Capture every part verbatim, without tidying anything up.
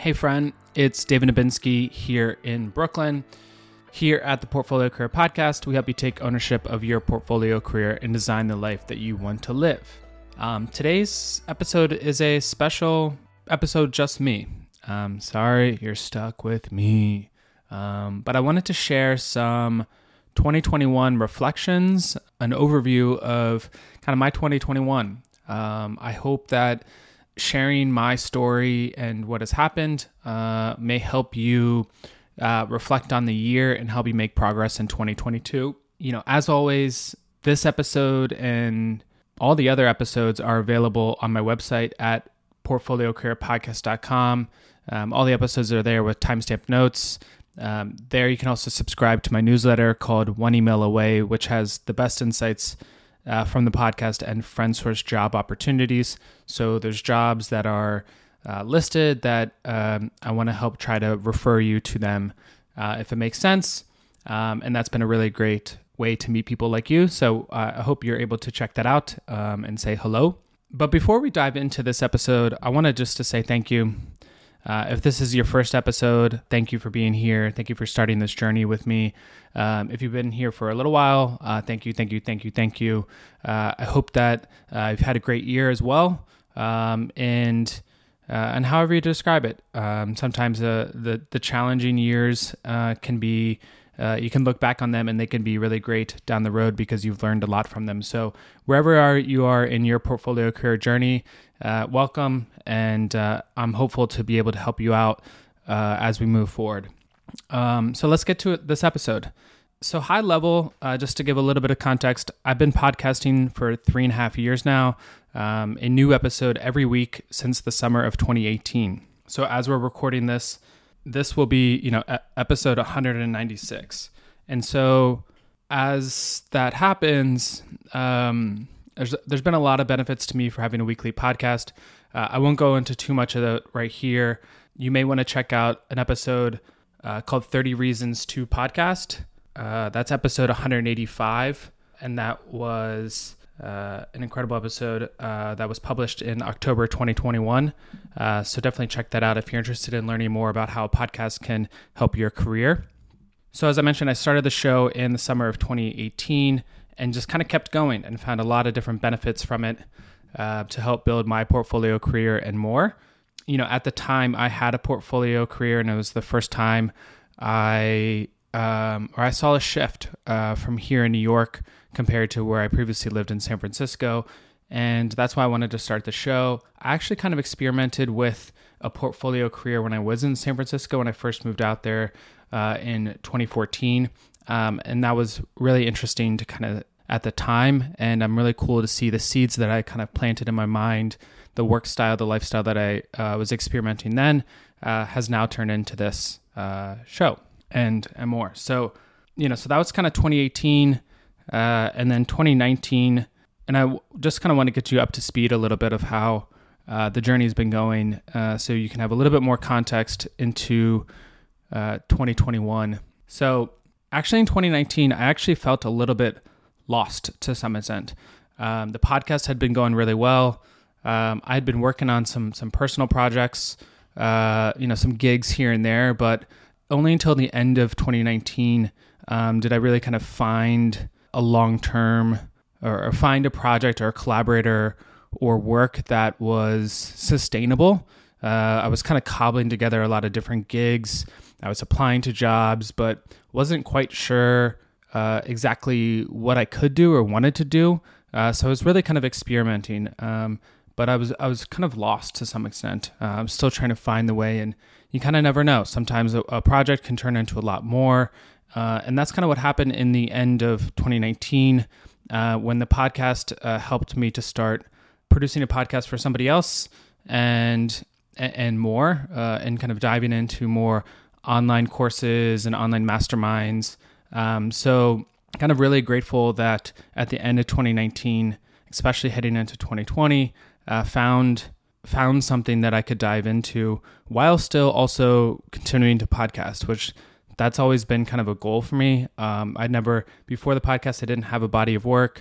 Hey friend, it's David Nabinski here in Brooklyn. Here at the Portfolio Career Podcast, we help you take ownership of your portfolio career and design the life that you want to live. Um, today's episode is a special episode, just me. Um, sorry, you're stuck with me. Um, but I wanted to share some twenty twenty-one reflections, an overview of kind of my twenty twenty-one. Um, I hope that sharing my story and what has happened uh, may help you uh, reflect on the year and help you make progress in twenty twenty-two. You know, as always, this episode and all the other episodes are available on my website at portfolio career podcast dot com. Um, all the episodes are there with timestamp notes. Um, there you can also subscribe to my newsletter called One Email Away, which has the best insights Uh, from the podcast and FriendSource job opportunities. So there's jobs that are uh, listed that um, I want to help try to refer you to them uh, if it makes sense. Um, and that's been a really great way to meet people like you. So uh, I hope you're able to check that out um, and say hello. But before we dive into this episode, I wanted just to say thank you. Uh, if this is your first episode, thank you for being here. Thank you for starting this journey with me. Um, if you've been here for a little while, uh, thank you, thank you, thank you, thank you. Uh, I hope that uh, you've had a great year as well. Um, and uh, and however you describe it, um, sometimes uh, the the challenging years uh, can be. Uh, you can look back on them and they can be really great down the road because you've learned a lot from them. So wherever are you are in your portfolio career journey, uh, welcome. And uh, I'm hopeful to be able to help you out uh, as we move forward. Um, so let's get to it, this episode. So high level, uh, just to give a little bit of context, I've been podcasting for three and a half years now, um, a new episode every week since the summer of twenty eighteen. So as we're recording this, this will be, you know, episode one hundred ninety-six. And so as that happens, um, there's, there's been a lot of benefits to me for having a weekly podcast. Uh, I won't go into too much of that right here. You may want to check out an episode uh, called thirty Reasons to Podcast. Uh, that's episode one hundred eighty-five. And that was Uh, an incredible episode uh, that was published in October twenty twenty-one. Uh, so definitely check that out if you're interested in learning more about how a podcast can help your career. So as I mentioned, I started the show in the summer of twenty eighteen and just kind of kept going and found a lot of different benefits from it uh, to help build my portfolio career and more. You know, at the time I had a portfolio career and it was the first time I um, or I saw a shift uh, from here in New York compared to where I previously lived in San Francisco. And that's why I wanted to start the show. I actually kind of experimented with a portfolio career when I was in San Francisco when I first moved out there uh, in twenty fourteen. Um, and that was really interesting to kind of at the time. And I'm really cool to see the seeds that I kind of planted in my mind, the work style, the lifestyle that I uh, was experimenting then uh, has now turned into this uh, show and, and more. So, you know, so that was kind of twenty eighteen. Uh, and then twenty nineteen, and I w- just kind of want to get you up to speed a little bit of how uh, the journey has been going uh, so you can have a little bit more context into uh, twenty twenty-one. So actually in twenty nineteen, I actually felt a little bit lost to some extent. Um, the podcast had been going really well. Um, I had been working on some some personal projects, uh, you know, some gigs here and there, but only until the end of twenty nineteen um, did I really kind of find a long-term or, or find a project or a collaborator or work that was sustainable. Uh, I was kind of cobbling together a lot of different gigs. I was applying to jobs, but wasn't quite sure uh, exactly what I could do or wanted to do. Uh, so I was really kind of experimenting, um, but I was I was kind of lost to some extent. Uh, I'm still trying to find the way, and you kind of never know. Sometimes a, a project can turn into a lot more. Uh, and that's kind of what happened in the end of twenty nineteen uh, when the podcast uh, helped me to start producing a podcast for somebody else and and more uh, and kind of diving into more online courses and online masterminds. Um, so kind of really grateful that at the end of twenty nineteen, especially heading into twenty twenty, uh, found found something that I could dive into while still also continuing to podcast, which that's always been kind of a goal for me. Um, I'd never, before the podcast, I didn't have a body of work.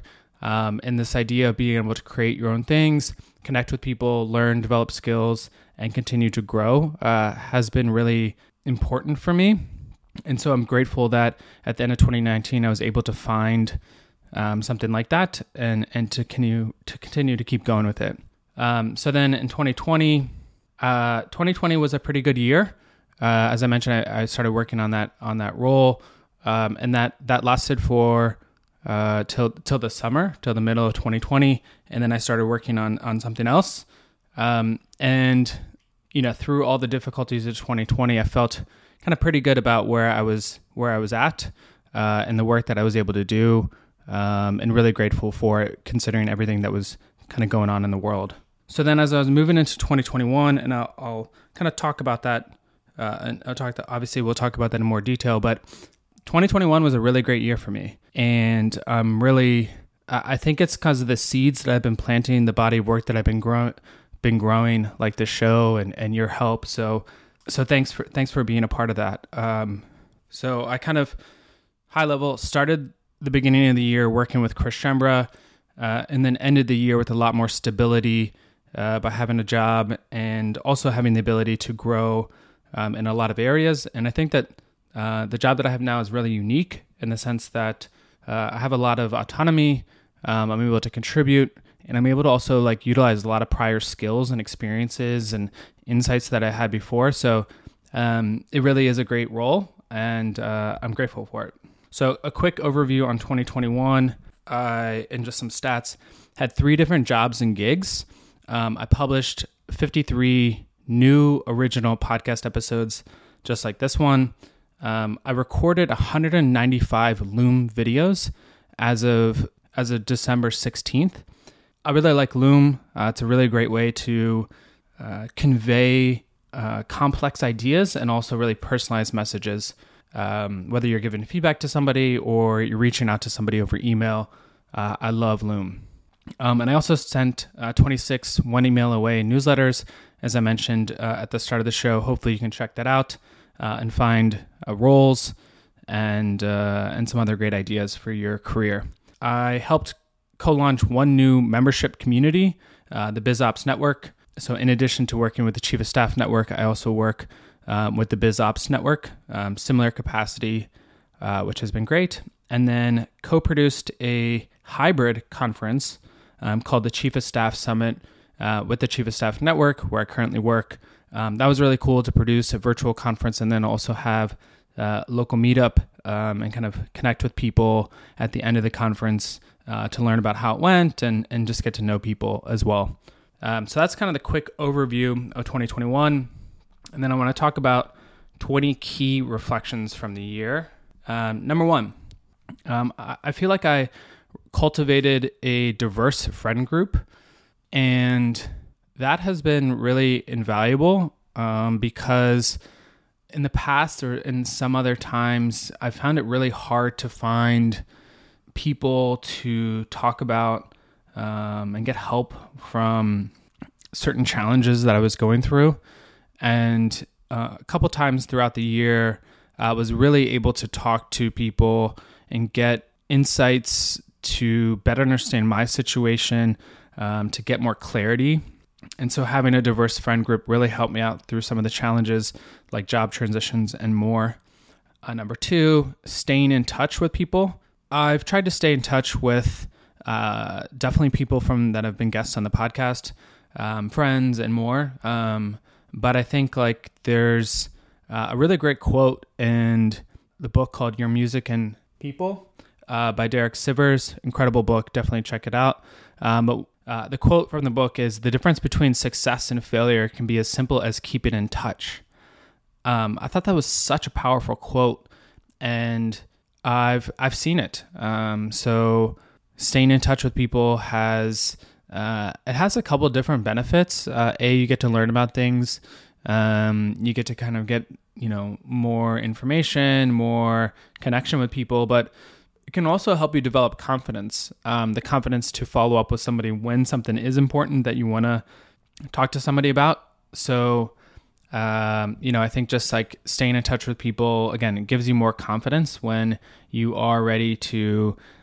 Um, and this idea of being able to create your own things, connect with people, learn, develop skills, and continue to grow uh, has been really important for me. And so I'm grateful that at the end of twenty nineteen, I was able to find um, something like that and, and to continue to continue to keep going with it. Um, so then in twenty twenty, uh, twenty twenty was a pretty good year. Uh, as I mentioned, I, I started working on that on that role, um, and that that lasted for uh, till till the summer, till the middle of twenty twenty, and then I started working on on something else. Um, and you know, through all the difficulties of twenty twenty, I felt kind of pretty good about where I was where I was at uh, and the work that I was able to do, um, and really grateful for it, considering everything that was kind of going on in the world. So then, as I was moving into twenty twenty-one, and I'll, I'll kind of talk about that. Uh, and I'll talk to, obviously we'll talk about that in more detail, but twenty twenty-one was a really great year for me. And I'm really, I think it's because of the seeds that I've been planting, the body of work that I've been growing, been growing, like the show and, and your help. So, so thanks for, thanks for being a part of that. Um, so I kind of high level started the beginning of the year working with Chris Schembra, uh, and then ended the year with a lot more stability, uh, by having a job and also having the ability to grow Um, in a lot of areas. And I think that uh, the job that I have now is really unique in the sense that uh, I have a lot of autonomy. Um, I'm able to contribute, and I'm able to also like utilize a lot of prior skills and experiences and insights that I had before. So um, it really is a great role, and uh, I'm grateful for it. So a quick overview on twenty twenty-one uh, and just some stats. Had three different jobs and gigs. Um, I published fifty-three new original podcast episodes just like this one. Um, I recorded one hundred ninety-five Loom videos as of as of December sixteenth. I really like Loom. Uh, it's a really great way to uh, convey uh, complex ideas and also really personalized messages. Um, whether you're giving feedback to somebody or you're reaching out to somebody over email, uh, I love Loom. Um, and I also sent uh, twenty-six one email away newsletters, as I mentioned uh, at the start of the show. Hopefully you can check that out uh, and find uh, roles and uh, and some other great ideas for your career. I helped co-launch one new membership community, uh, the BizOps Network. So in addition to working with the Chief of Staff Network, I also work um, with the BizOps Network, um, similar capacity, uh, which has been great. And then co-produced a hybrid conference um, called the Chief of Staff Summit uh, with the Chief of Staff Network, where I currently work. Um, that was really cool to produce a virtual conference and then also have uh, local meetup um, and kind of connect with people at the end of the conference uh, to learn about how it went and, and just get to know people as well. Um, so that's kind of the quick overview of twenty twenty-one. And then I want to talk about twenty key reflections from the year. Um, number one, um, I, I feel like I cultivated a diverse friend group, and that has been really invaluable um, because in the past or in some other times, I found it really hard to find people to talk about um, and get help from certain challenges that I was going through. And uh, a couple times throughout the year, I was really able to talk to people and get insights to better understand my situation, um, to get more clarity. And so having a diverse friend group really helped me out through some of the challenges like job transitions and more. Uh, number two, staying in touch with people. I've tried to stay in touch with uh, definitely people from that have been guests on the podcast, um, friends and more. Um, but I think like there's uh, a really great quote in the book called Your Music and People uh, by Derek Sivers. Incredible book. Definitely check it out. Um, but uh, the quote from the book is, "The difference between success and failure can be as simple as keeping in touch." Um, I thought that was such a powerful quote, and I've I've seen it. Um, so staying in touch with people has uh, it has a couple of different benefits. Uh, a, you get to learn about things. Um, you get to kind of get you know more information, more connection with people, but it can also help you develop confidence. Um, the confidence to follow up with somebody when something is important that you want to talk to somebody about. So. Um, you know, I think just like staying in touch with people, again, it gives you more confidence when you are ready to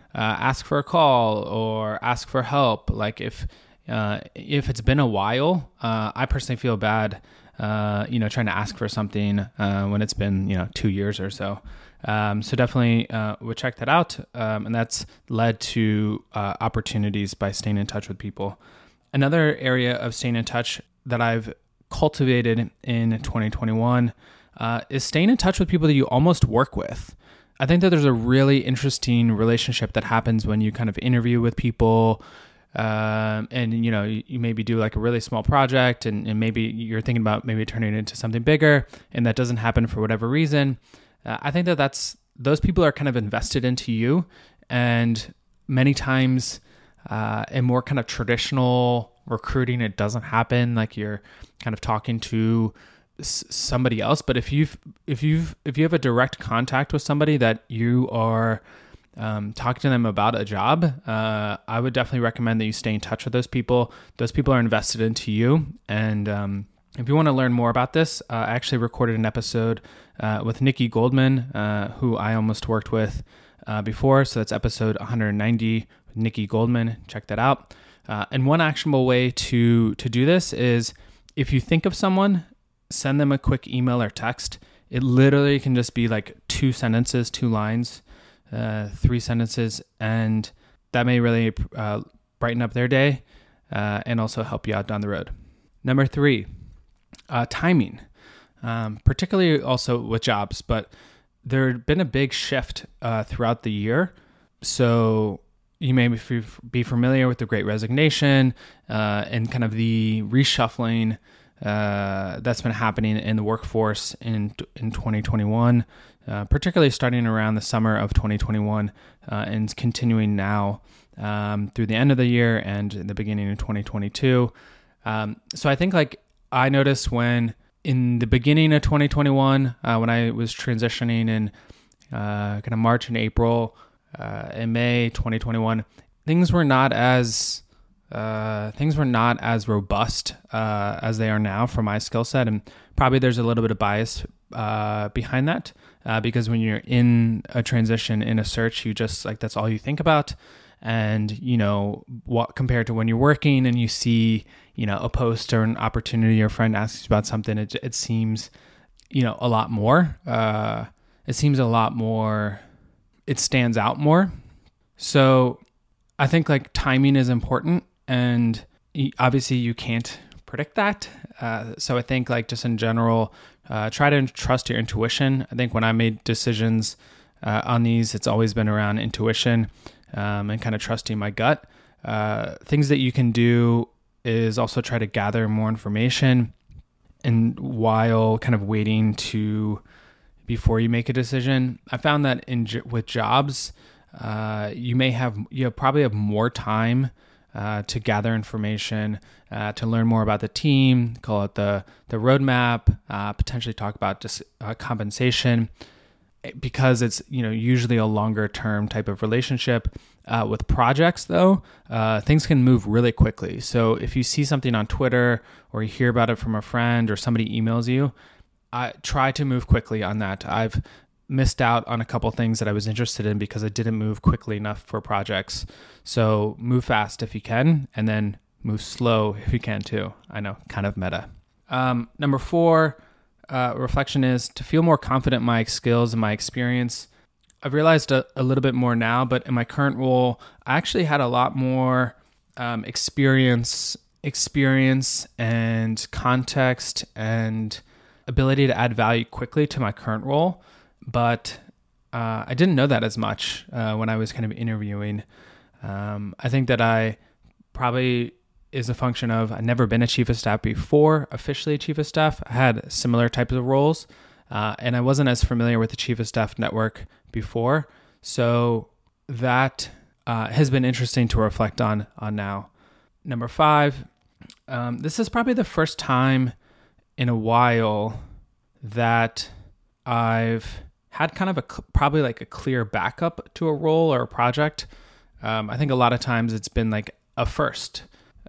uh, ask for a call or ask for help. Like if uh, if it's been a while, uh, I personally feel bad, uh, you know, trying to ask for something uh, when it's been, you know, two years or so. Um, so definitely uh, we'll check that out. Um, and that's led to uh, opportunities by staying in touch with people. Another area of staying in touch that I've cultivated in twenty twenty-one uh, is staying in touch with people that you almost work with. I think that there's a really interesting relationship that happens when you kind of interview with people, um, and you know you, you maybe do like a really small project, and, and maybe you're thinking about maybe turning it into something bigger, and that doesn't happen for whatever reason. Uh, I think that that's those people are kind of invested into you, and many times uh, in more kind of traditional recruiting, it doesn't happen. Like you're kind of talking to s- somebody else. But if you've if you've if you have a direct contact with somebody that you are um, talking to them about a job, uh, I would definitely recommend that you stay in touch with those people. Those people are invested into you, and um, if you want to learn more about this, uh, I actually recorded an episode uh, with Nikki Goldman, uh, who I almost worked with uh, before. So that's episode one hundred ninety with Nikki Goldman. Check that out. Uh, and one actionable way to to do this is if you think of someone, send them a quick email or text. It literally can just be like two sentences, two lines, uh, three sentences, and that may really uh, brighten up their day uh, and also help you out down the road. Number three, uh, timing, um, particularly also with jobs, but there had been a big shift uh, throughout the year. So you may be familiar with the Great Resignation uh, and kind of the reshuffling uh, that's been happening in the workforce in in twenty twenty-one, uh, particularly starting around the summer of twenty twenty-one uh, and continuing now um, through the end of the year and the beginning of twenty twenty-two. Um, so I think like I noticed when in the beginning of twenty twenty-one, uh, when I was transitioning in uh, kind of March and April, Uh, in May twenty twenty-one, things were not as uh, things were not as robust uh, as they are now for my skill set, and probably there's a little bit of bias uh, behind that uh, because when you're in a transition in a search, you just like that's all you think about, and you know what compared to when you're working and you see you know a post or an opportunity or a friend asks you about something, it it seems you know a lot more. Uh, it seems a lot more. It stands out more. So I think like timing is important, and obviously you can't predict that. Uh, so I think like just in general, uh, try to trust your intuition. I think when I made decisions uh, on these, it's always been around intuition um, and kind of trusting my gut. Uh, things that you can do is also try to gather more information, and while kind of waiting to before you make a decision. I found that in with jobs, uh, you may have you probably have more time uh, to gather information, uh, to learn more about the team, call it the the roadmap, uh, potentially talk about just uh, compensation, because it's you know usually a longer term type of relationship. Uh, with projects, though, uh, things can move really quickly. So if you see something on Twitter or you hear about it from a friend or somebody emails you, I try to move quickly on that. I've missed out on a couple things that I was interested in because I didn't move quickly enough for projects. So move fast if you can, and then move slow if you can too. I know, kind of meta. Um, number four, uh, reflection is to feel more confident in my skills and my experience. I've realized a, a little bit more now, but in my current role, I actually had a lot more um, experience, experience and context and ability to add value quickly to my current role, but uh, I didn't know that as much uh, when I was kind of interviewing. Um, I think that I probably is a function of I've never been a chief of staff before, officially a chief of staff. I had similar types of roles, uh, and I wasn't as familiar with the chief of staff network before. So that uh, has been interesting to reflect on on now. Number five, um, this is probably the first time in a while that I've had kind of a probably like a clear backup to a role or a project. Um, I think a lot of times it's been like a first,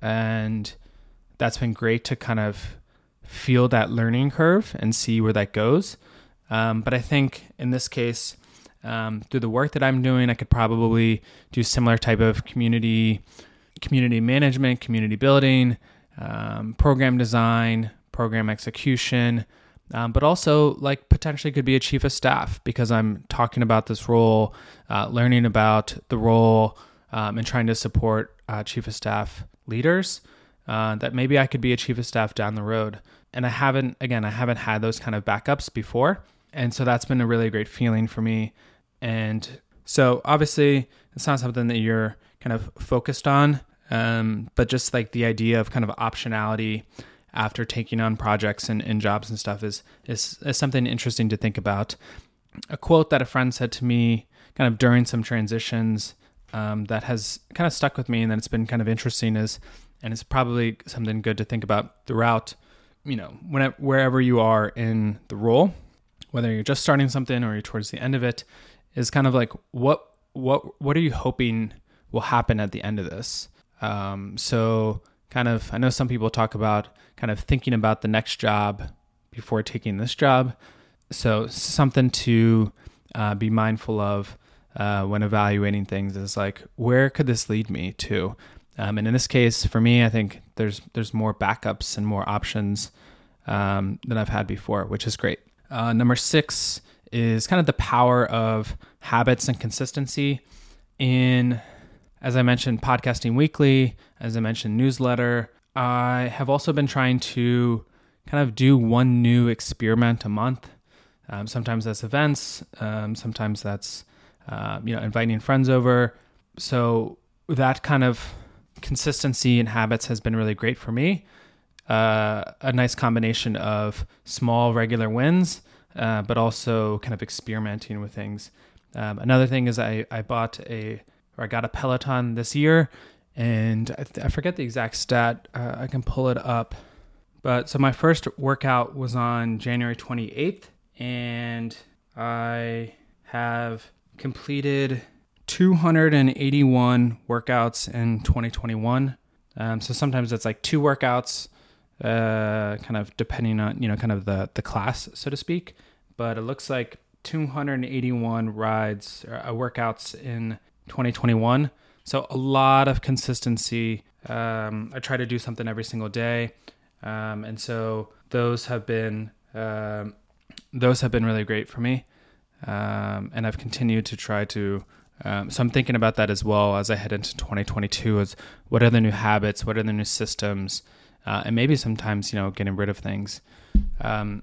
and that's been great to kind of feel that learning curve and see where that goes. Um, but I think in this case, Um, through the work that I'm doing, I could probably do similar type of community community management, community building, um, program design, program execution, um, but also like potentially could be a chief of staff because I'm talking about this role, uh, learning about the role, um, and trying to support uh, chief of staff leaders. Uh, that maybe I could be a chief of staff down the road. And I haven't, again, I haven't had those kind of backups before. And so that's been a really great feeling for me. And so obviously it's not something that you're kind of focused on, um, but just like the idea of kind of optionality after taking on projects and, and jobs and stuff is, is, is something interesting to think about. A quote that a friend said to me kind of during some transitions um, that has kind of stuck with me and that it's been kind of interesting is, and it's probably something good to think about throughout, you know, whenever, wherever you are in the role, whether you're just starting something or you're towards the end of it, is kind of like, what, what, what are you hoping will happen at the end of this? Um, so kind of, I know some people talk about kind of thinking about the next job before taking this job. So something to uh, be mindful of uh, when evaluating things is like, where could this lead me to? Um, and in this case, for me, I think there's there's more backups and more options um, than I've had before, which is great. Uh, number six is kind of the power of habits and consistency. In, as I mentioned, podcasting weekly, as I mentioned, newsletter, I have also been trying to kind of do one new experiment a month. Um, sometimes that's events, um, sometimes that's uh, you know inviting friends over. So that kind of consistency and habits has been really great for me. Uh, a nice combination of small regular wins, uh, but also kind of experimenting with things. Um, another thing is I, I bought a, or I got a Peloton this year, and I, th- I forget the exact stat. Uh, I can pull it up. But so my first workout was on January twenty-eighth, and I have completed two hundred eighty-one workouts in twenty twenty-one. Um, so sometimes it's like two workouts, uh, kind of depending on, you know, kind of the, the class, so to speak. But it looks like two hundred eighty-one rides or uh, workouts in twenty twenty-one. So a lot of consistency. Um, I try to do something every single day. Um, and so those have been, um, those have been really great for me. Um, and I've continued to try to, Um, so I'm thinking about that as well as I head into twenty twenty-two is what are the new habits, what are the new systems, uh, and maybe sometimes, you know, getting rid of things um,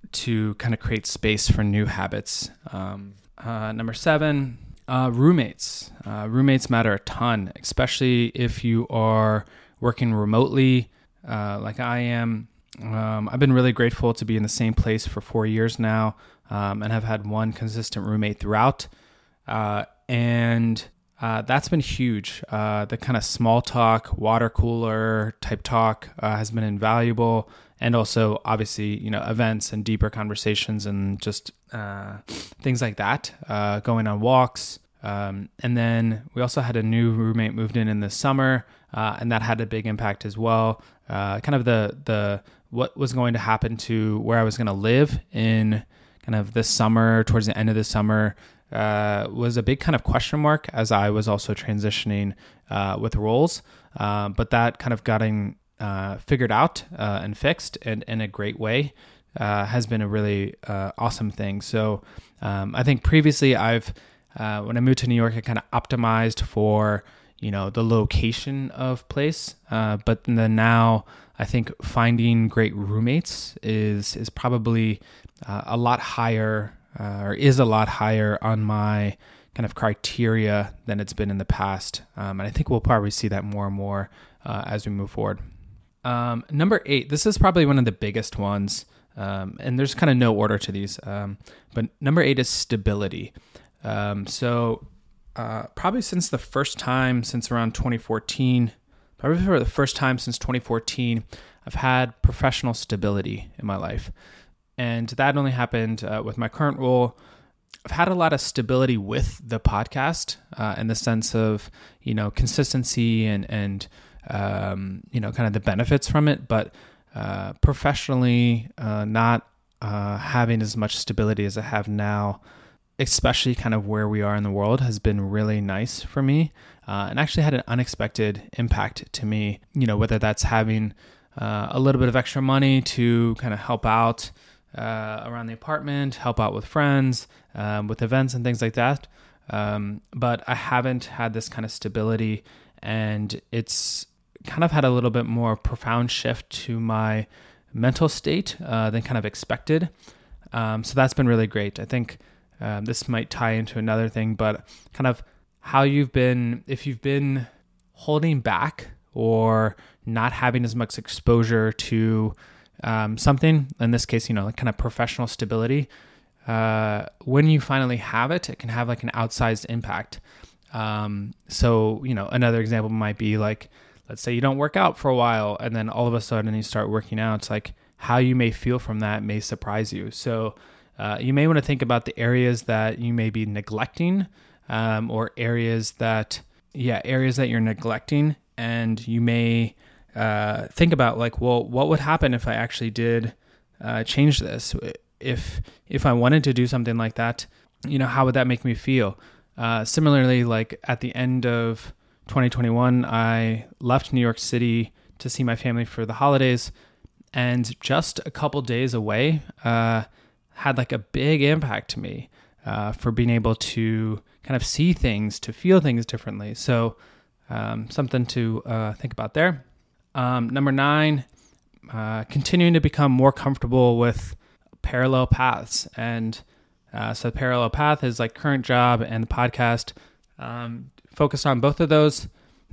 to kind of create space for new habits. Um, uh, number seven, uh, roommates. Uh, roommates matter a ton, especially if you are working remotely uh, like I am. Um, I've been really grateful to be in the same place for four years now um, and have had one consistent roommate throughout. Uh, And uh, that's been huge. Uh, the kind of small talk, water cooler type talk uh, has been invaluable. And also, obviously, you know, events and deeper conversations and just uh, things like that, uh, going on walks. Um, and then we also had a new roommate moved in in the summer, uh, and that had a big impact as well. Uh, kind of the the what was going to happen to where I was going to live in kind of this summer, towards the end of the summer, Uh, was a big kind of question mark as I was also transitioning uh, with roles. Uh, but that kind of getting uh, figured out uh, and fixed in, in a great way uh, has been a really uh, awesome thing. So um, I think previously I've, uh, when I moved to New York, I kind of optimized for, you know, the location of place. Uh, but then now I think finding great roommates is, is probably uh, a lot higher Uh, or is a lot higher on my kind of criteria than it's been in the past. Um, and I think we'll probably see that more and more uh, as we move forward. Um, number eight, this is probably one of the biggest ones. Um, and there's kind of no order to these. Um, but number eight is stability. Um, so uh, probably since the first time, since around twenty fourteen, probably for the first time since twenty fourteen, I've had professional stability in my life. And that only happened uh, with my current role. I've had a lot of stability with the podcast uh, in the sense of, you know, consistency and, and um, you know, kind of the benefits from it. But uh, professionally, uh, not uh, having as much stability as I have now especially kind of where we are in the world, has been really nice for me, uh, and actually had an unexpected impact to me, you know, whether that's having uh, a little bit of extra money to kind of help out uh, around the apartment, help out with friends, um, with events and things like that. Um, but I haven't had this kind of stability, and it's kind of had a little bit more profound shift to my mental state uh, than kind of expected. Um, so that's been really great. I think um, this might tie into another thing, but kind of how you've been, if you've been holding back or not having as much exposure to um, something, in this case, you know, like kind of professional stability, uh, when you finally have it, it can have like an outsized impact. Um, so, you know, another example might be like, let's say you don't work out for a while and then all of a sudden you start working out. It's like how you may feel from that may surprise you. So uh, you may want to think about the areas that you may be neglecting, um, or areas that, yeah, areas that you're neglecting. And you may uh, think about like, well, what would happen if I actually did uh, change this? If if I wanted to do something like that, you know, how would that make me feel? Uh, similarly, like at the end of twenty twenty-one, I left New York City to see my family for the holidays, and just a couple days away uh, had like a big impact to me uh, for being able to kind of see things, to feel things differently. So um, something to uh, think about there. Um, number nine, uh, continuing to become more comfortable with parallel paths. And uh, so the parallel path is like current job and the podcast. Um, focus on both of those,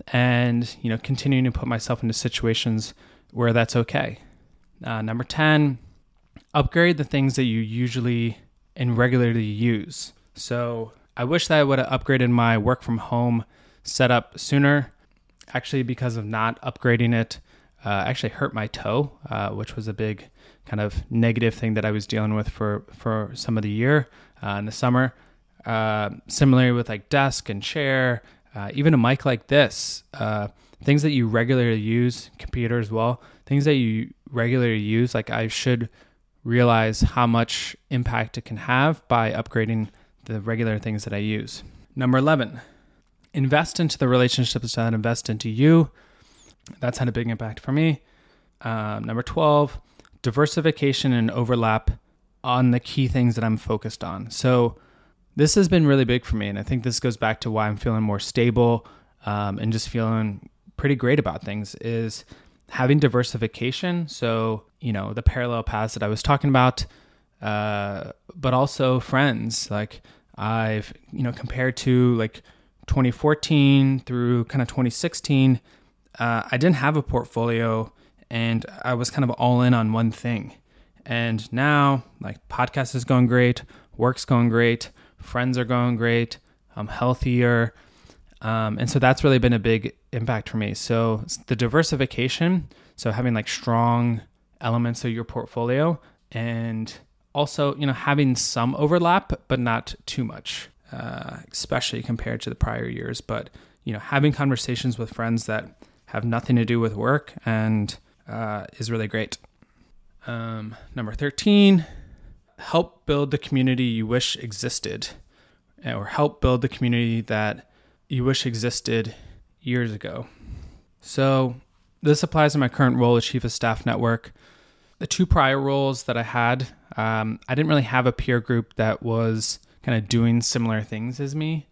and, you know, continuing to put myself into situations where that's okay. Uh, number ten, upgrade the things that you usually and regularly use. So I wish that I would have upgraded my work from home setup sooner. Actually, because of not upgrading it, uh, actually hurt my toe, uh, which was a big kind of negative thing that I was dealing with for, for some of the year uh, in the summer. Uh, similarly with like desk and chair, uh, even a mic like this, uh, things that you regularly use, computer as well, things that you regularly use, like I should realize how much impact it can have by upgrading the regular things that I use. Number eleven, invest into the relationships that invest into you. That's had a big impact for me. Um, number twelve, diversification and overlap on the key things that I'm focused on. So this has been really big for me, and I think this goes back to why I'm feeling more stable um, and just feeling pretty great about things, is having diversification. So, you know, the parallel paths that I was talking about, uh, but also friends. Like I've, you know, compared to like twenty fourteen through kind of twenty sixteen, uh, I didn't have a portfolio and I was kind of all in on one thing. And now, like, podcast is going great, work's going great, friends are going great, I'm healthier. Um, and so that's really been a big impact for me. So the diversification, so having like strong elements of your portfolio, and also, you know, having some overlap, but not too much, uh, especially compared to the prior years. But, you know, having conversations with friends that have nothing to do with work and uh, is really great. Um, number thirteen, help build the community you wish existed, or help build the community that you wish existed years ago. So this applies to my current role as Chief of Staff Network. The two prior roles that I had, um, I didn't really have a peer group that was kind of doing similar things as me.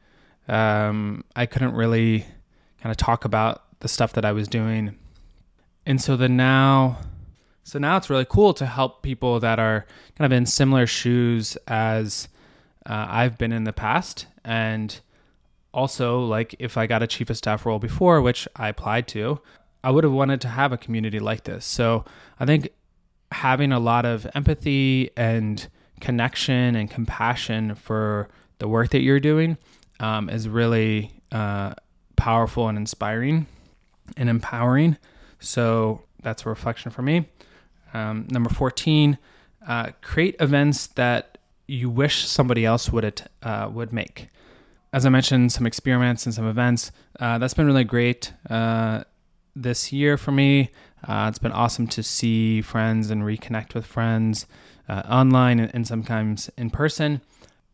Um, I couldn't really kind of talk about the stuff that I was doing. And so then now, so now it's really cool to help people that are kind of in similar shoes as uh, I've been in the past. And also, like, if I got a Chief of Staff role before, which I applied to, I would have wanted to have a community like this. So I think having a lot of empathy and connection and compassion for the work that you're doing um, is really uh, powerful and inspiring and empowering. So that's a reflection for me. Um, number fourteen, uh, create events that you wish somebody else would uh, would make. As I mentioned, some experiments and some events. Uh, that's been really great uh, this year for me. Uh, it's been awesome to see friends and reconnect with friends uh, online and, and sometimes in person.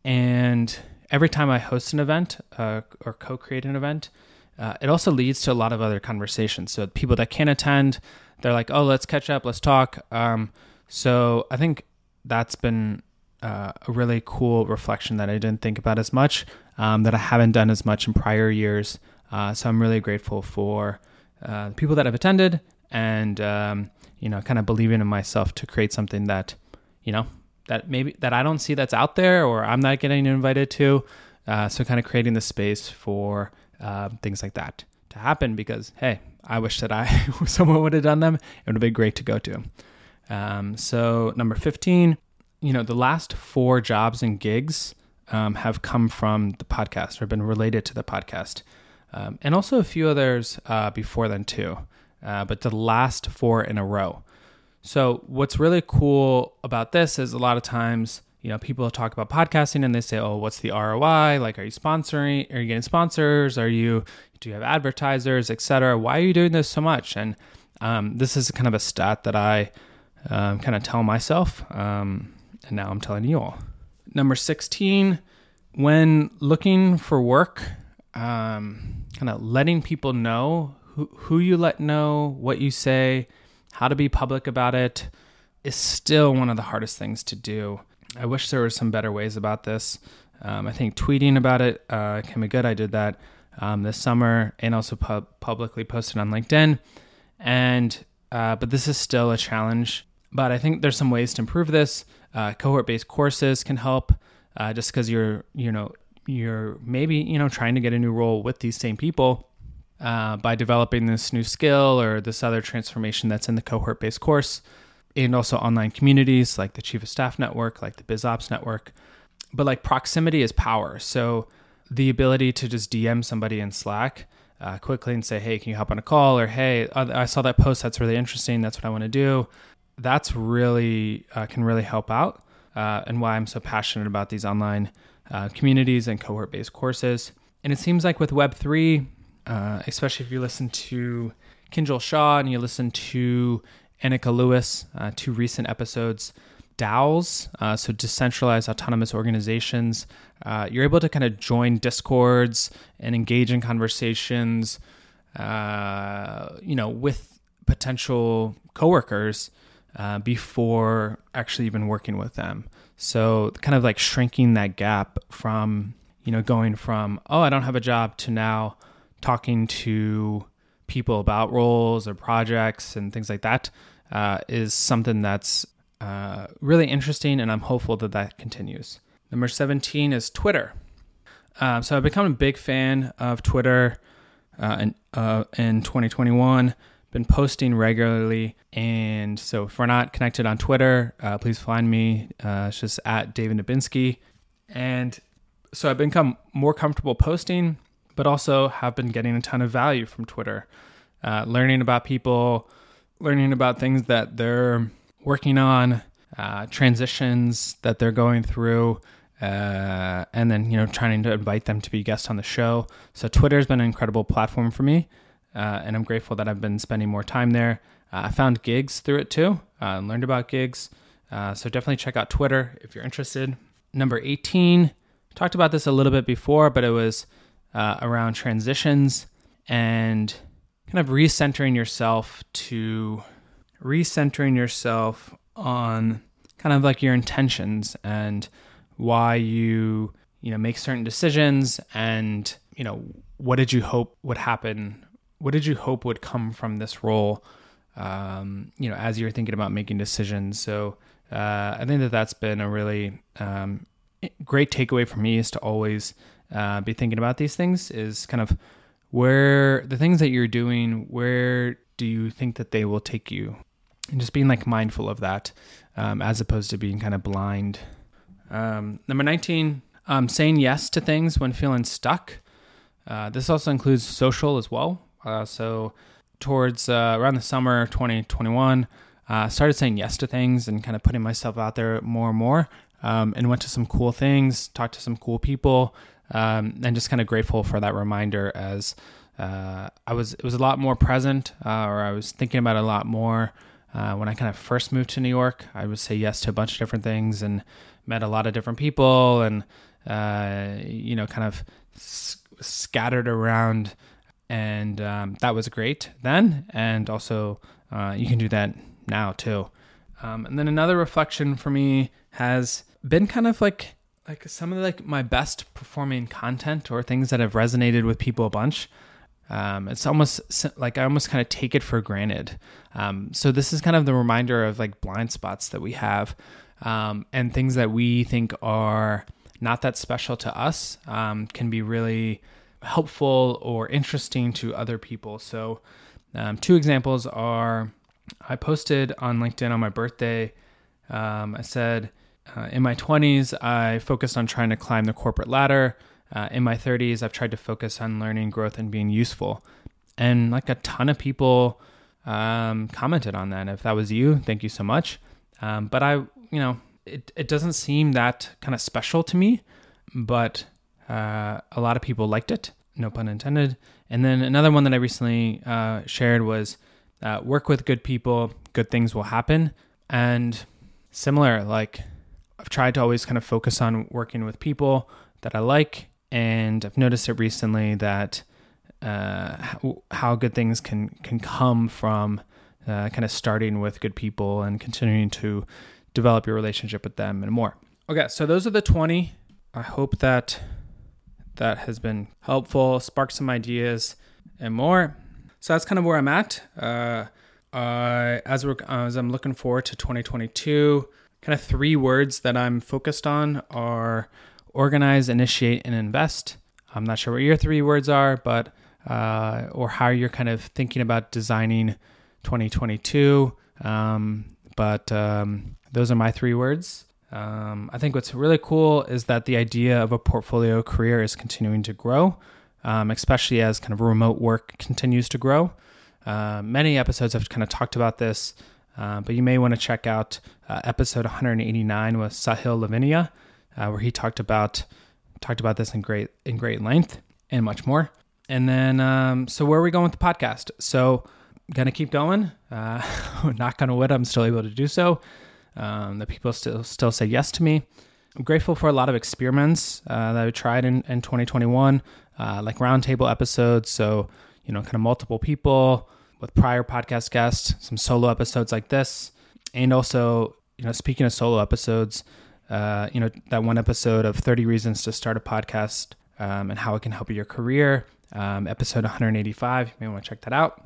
And every time I host an event uh, or co-create an event, uh, it also leads to a lot of other conversations. So people that can't attend, they're like, oh, let's catch up, let's talk. Um, so I think that's been uh, a really cool reflection that I didn't think about as much, um, that I haven't done as much in prior years. Uh, so I'm really grateful for uh, the people that have attended and, um, you know, kind of believing in myself to create something that, you know, that maybe that I don't see that's out there or I'm not getting invited to. Uh, so kind of creating the space for uh, things like that to happen because, hey, I wish that I someone would have done them. It would have been great to go to. Um, so number fifteen, you know, the last four jobs and gigs um, have come from the podcast or been related to the podcast. Um, and also a few others uh, before then too. Uh, but the last four in a row. So what's really cool about this is a lot of times, you know, people talk about podcasting and they say, oh, what's the R O I? Like, are you sponsoring? Are you getting sponsors? Are you, do you have advertisers, et cetera? Why are you doing this so much? And um, this is kind of a stat that I um, kind of tell myself. Um, and now I'm telling you all. Number sixteen, when looking for work, um, kind of letting people know who, who you let know, what you say, how to be public about it is still one of the hardest things to do. I wish there were some better ways about this. Um, I think tweeting about it uh, can be good. I did that um, this summer and also pub- publicly posted on LinkedIn. And uh, but this is still a challenge. But I think there's some ways to improve this. Uh, cohort-based courses can help. Uh, just because you're, you know, you're maybe you know trying to get a new role with these same people. Uh, by developing this new skill or this other transformation that's in the cohort-based course, and also online communities like the Chief of Staff Network, like the BizOps Network. But like proximity is power. So the ability to just D M somebody in Slack uh, quickly and say, hey, can you hop on a call? Or, hey, I saw that post. That's really interesting. That's what I want to do. That's really, uh, can really help out uh, and why I'm so passionate about these online uh, communities and cohort-based courses. And it seems like with Web three, Uh, especially if you listen to Kinjal Shah and you listen to Annika Lewis, uh, two recent episodes, DAOs, uh, so decentralized autonomous organizations, uh, you're able to kind of join Discords and engage in conversations, uh, you know, with potential coworkers uh, before actually even working with them. So kind of like shrinking that gap from, you know, going from, oh, I don't have a job to now talking to people about roles or projects and things like that uh, is something that's uh, really interesting, and I'm hopeful that that continues. Number seventeen is Twitter. Uh, so I've become a big fan of Twitter uh, in, uh, in twenty twenty-one, been posting regularly, and so if we're not connected on Twitter, uh, please find me. Uh, it's just at David Nabinski. And so I've become more comfortable posting, but also have been getting a ton of value from Twitter, uh, learning about people, learning about things that they're working on, uh, transitions that they're going through, uh, and then, you know, trying to invite them to be guests on the show. So Twitter has been an incredible platform for me, uh, and I'm grateful that I've been spending more time there. Uh, I found gigs through it too, uh, and learned about gigs. Uh, so definitely check out Twitter if you're interested. Number eighteen, talked about this a little bit before, but it was Uh, around transitions and kind of recentering yourself to recentering yourself on kind of like your intentions and why you, you know, make certain decisions and, you know, what did you hope would happen? What did you hope would come from this role, um, you know, as you're thinking about making decisions? So uh, I think that that's been a really um, great takeaway for me is to always Uh, be thinking about these things is kind of where the things that you're doing, where do you think that they will take you? And just being like mindful of that um, as opposed to being kind of blind. Um, number nineteen, um, saying yes to things when feeling stuck. Uh, this also includes social as well. Uh, so towards uh, around the summer of twenty twenty-one, I uh, started saying yes to things and kind of putting myself out there more and more um, and went to some cool things, talked to some cool people. Um, and just kind of grateful for that reminder as uh, I was, it was a lot more present uh, or I was thinking about it a lot more uh, when I kind of first moved to New York. I would say yes to a bunch of different things and met a lot of different people and uh, you know, kind of s- scattered around. And um, that was great then. And also uh, you can do that now too. Um, and then another reflection for me has been kind of like like some of the, like my best performing content or things that have resonated with people a bunch. Um, it's almost like I almost kind of take it for granted. Um, so this is kind of the reminder of like blind spots that we have, um, and things that we think are not that special to us, um, can be really helpful or interesting to other people. So um, two examples are, I posted on LinkedIn on my birthday. Um, I said, uh, in my twenties, I focused on trying to climb the corporate ladder. Uh, in my thirties, I've tried to focus on learning, growth, and being useful. And like a ton of people um, commented on that. If that was you, thank you so much. Um, but I, you know, it, it doesn't seem that kind of special to me, but uh, a lot of people liked it, no pun intended. And then another one that I recently uh, shared was, uh, work with good people, good things will happen. And similar, like I've tried to always kind of focus on working with people that I like. And I've noticed it recently that uh, how, how good things can, can come from uh, kind of starting with good people and continuing to develop your relationship with them and more. Okay, so those are the twenty. I hope that that has been helpful, sparked some ideas and more. So that's kind of where I'm at. Uh, uh, as, we're, as I'm looking forward to twenty twenty-two, kind of three words that I'm focused on are organize, initiate, and invest. I'm not sure what your three words are, but uh, or how you're kind of thinking about designing twenty twenty-two. Um, but um, those are my three words. Um, I think what's really cool is that the idea of a portfolio career is continuing to grow, um, especially as kind of remote work continues to grow. Uh, many episodes have kind of talked about this, uh, but you may want to check out uh, episode one eighty-nine with Sahil Lavinia, uh, where he talked about talked about this in great in great length and much more. And then, um, so where are we going with the podcast? So, gonna keep going. Uh, knock on wood, I'm still able to do so. Um, that people still still say yes to me. I'm grateful for a lot of experiments uh, that I tried in, in twenty twenty-one, uh, like roundtable episodes. So, you know, kind of multiple people with prior podcast guests, some solo episodes like this. And also, you know, speaking of solo episodes, uh, you know, that one episode of thirty Reasons to Start a Podcast um, and How It Can Help Your Career, um, episode one eighty-five. You may want to check that out.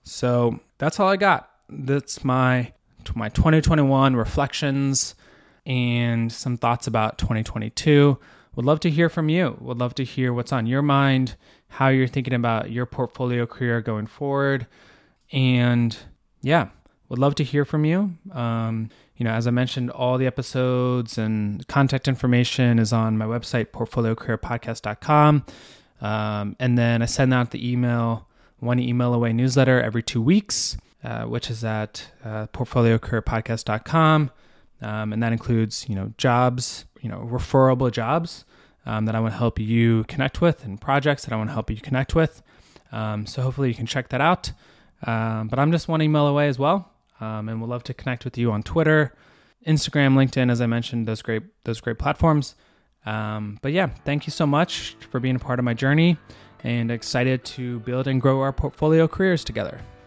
So that's all I got. That's my my twenty twenty-one reflections and some thoughts about twenty twenty-two. Would love to hear from you. Would love to hear what's on your mind, how you're thinking about your portfolio career going forward. And yeah, would love to hear from you. Um, you know, as I mentioned, all the episodes and contact information is on my website, portfolio career podcast dot com. Um, and then I send out the email, one email away newsletter every two weeks. Uh, which is at uh, portfolio career podcast dot com. Um, and that includes, you know, jobs, you know, referable jobs um, that I want to help you connect with and projects that I want to help you connect with. Um, so hopefully you can check that out. Um, but I'm just one email away as well. Um, and we'd love to connect with you on Twitter, Instagram, LinkedIn, as I mentioned, those great, those great platforms. Um, but yeah, thank you so much for being a part of my journey and excited to build and grow our portfolio careers together.